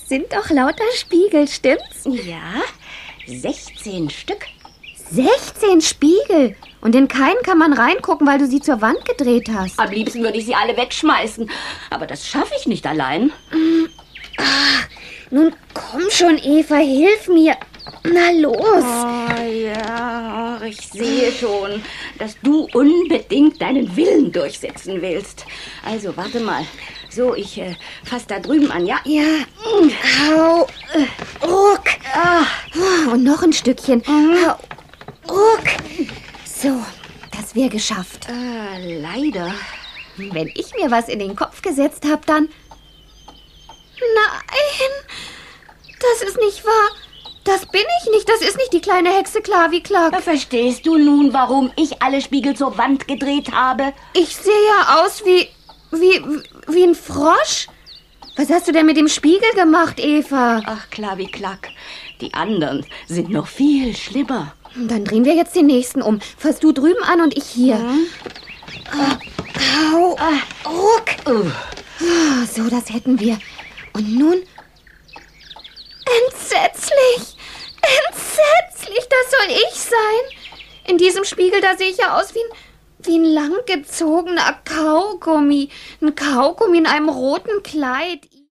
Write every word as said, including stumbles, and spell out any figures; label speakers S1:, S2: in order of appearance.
S1: sind doch lauter Spiegel, stimmt's?
S2: Ja, sechzehn Stück.
S1: sechzehn Spiegel? Und in keinen kann man reingucken, weil du sie zur Wand gedreht hast.
S2: Am liebsten würde ich sie alle wegschmeißen. Aber das schaffe ich nicht allein.
S1: Ach, nun komm schon, Eva, hilf mir. Na los.
S2: Oh ja, ich sehe schon, dass du unbedingt deinen Willen durchsetzen willst. Also, warte mal. So, ich äh, fass da drüben an, ja?
S1: Ja. Hau. Äh, ruck.
S2: Ah.
S1: Und noch ein Stückchen.
S2: Mhm.
S1: Hau. Ruck. So, das wäre geschafft.
S2: Äh, leider.
S1: Wenn ich mir was in den Kopf gesetzt habe, dann... Nein, das ist nicht wahr. Das bin ich nicht. Das ist nicht die kleine Hexe Klaviklack.
S2: Verstehst du nun, warum ich alle Spiegel zur Wand gedreht habe?
S1: Ich sehe ja aus wie... wie... wie ein Frosch. Was hast du denn mit dem Spiegel gemacht, Eva?
S2: Ach, Klaviklack. Die anderen sind noch viel schlimmer.
S1: Dann drehen wir jetzt den nächsten um. Fass du drüben an und ich hier.
S2: Mhm.
S1: Oh, au,
S2: Ah.
S1: ruck.
S2: Uh.
S1: Oh, so, das hätten wir. Und nun... Entsetzlich! Entsetzlich, das soll ich sein. In diesem Spiegel, da sehe ich ja aus wie ein, wie ein langgezogener Kaugummi. Ein Kaugummi in einem roten Kleid.